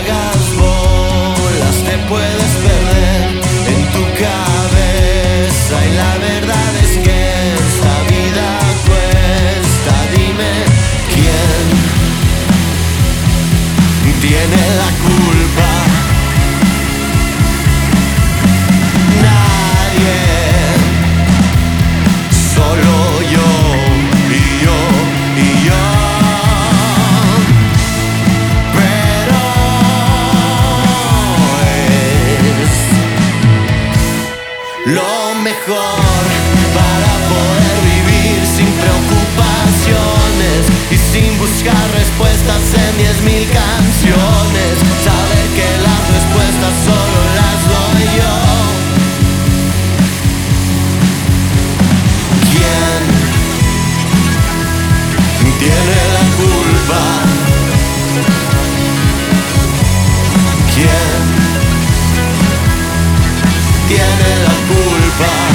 hagas bolas te puedes perder en tu cabeza y la verdad es que esta vida cuesta. Dime quién tiene la culpa. Nadie, solo yo y yo y yo. Pero es lo mejor para poder vivir sin preocupaciones y sin buscar respuestas en 10.000 canciones. Saber que las respuestas solo las doy yo. ¿Quién tiene la culpa? ¿Quién tiene la culpa?